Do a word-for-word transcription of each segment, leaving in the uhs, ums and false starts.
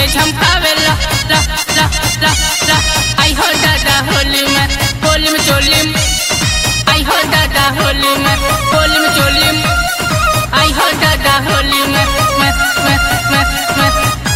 के झमकावेला ला ला ला ला। आई हो दादा होली में होली में चोली में, आई हो दादा होली में होली में चोली में, आई हो दादा होली में में में में में।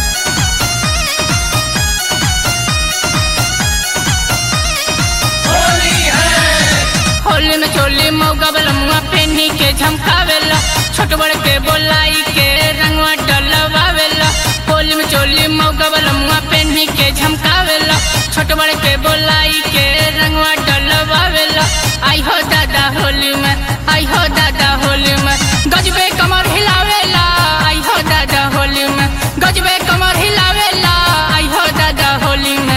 होली में चोली मौका बलमुआ पेनी के झमकावेला, छोट बड़ के बोलाई के रंगवा डलवावेला। होली में चोली मौका बलमुआ पेनी के झमकावेला, छोट बड़ के बोलाई के रंगवा डलवावेला। आई हो दादा होली में, आई हो दादा होली में, गजबे कमर हिलावेला। आई हो दादा होली में, गजबे कमर हिलावेला। आई हो दादा होली में।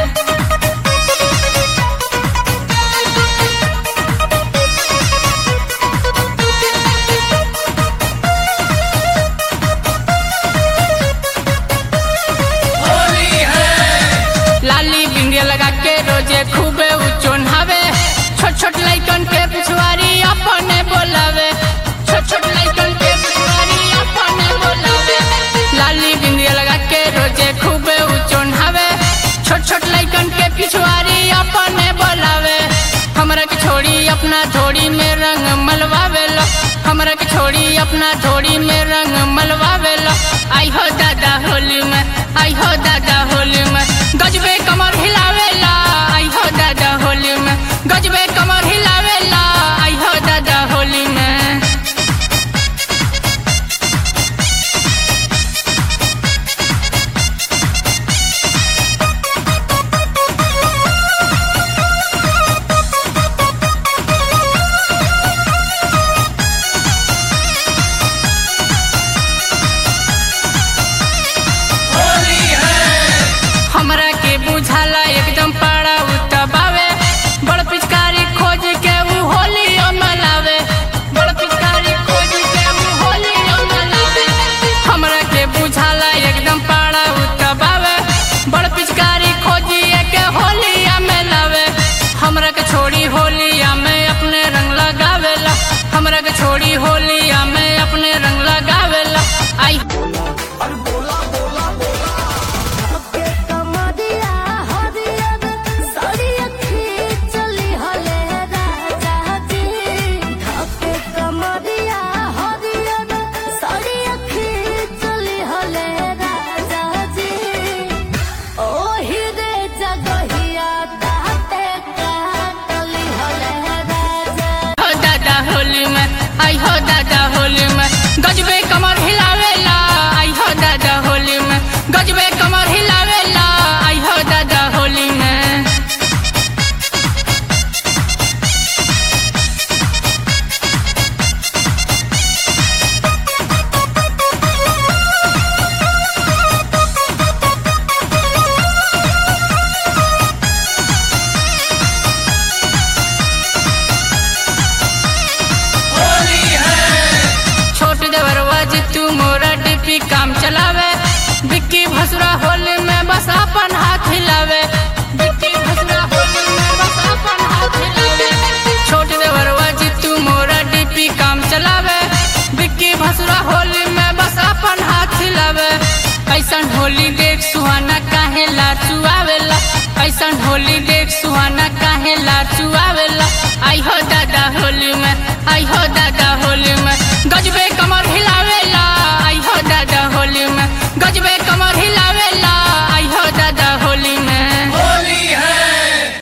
लाली बिंदिया लगा के रोजे खूबे उचोन हवे, छोट छोट लइकन के पिछवारी अपने बोलावे, छोट छोट लइकन के पिछवारी अपने बोलावे। लाली बिंदिया लगा के रोजे खूबे उचोन हवे, छोट छोट लइकन के पिछवारी अपने बोलावे। हमरा के छोड़ी अपना धोड़ी में रंग मलवावेला, हमरा के छोड़ी अपना धोड़ी में रंग मलवावेला। आई हो दादा होली में, आई हो दादा होली में, गजबे कमर हिलावेला। आई हो दादा होली में, गजबे कमर हिलावेला। आई हो दादा होली में। हमरा के बुझाला एकदम पाड़ा उतबावे, बड़ पिचकारी खोज के ऊ होली मनावे, बड़ पिचकारी खोज के ऊ होली मनावे। हमरा के बुझाला एकदम पाड़ा उतबावे, बड़ पिचकारी खोजी के होली मनावे। हमरा के छोड़ी होलिया में अपने रंग लगावेला, हमरा के छोड़ी होलिया में अपने रंग लगावेला। आई होली में, आई हो दादा होली में, गजबे कमर हिलावेला। आई हो दादा होली में, गजबे कमर हिलावेला। आई हो दादा होली में। तू मोरा डिपी काम चलावे, बिक्की भसुरा होली में बस अपन हाथ हिलावे, बिक्की भसुरा होली में बस अपन हाथ हिलावे। छोट देवरवा जी तू मोरा डिपी काम चलावे, बिक्की भसुरा होली में बस अपन हाथ हिलावे। ऐसन होली देख सुहाना काहे लाचुआवेला, ऐसन होली देख सुहाना काहे लाचुआवेला। आई हो दादा होली में, आई हो दादा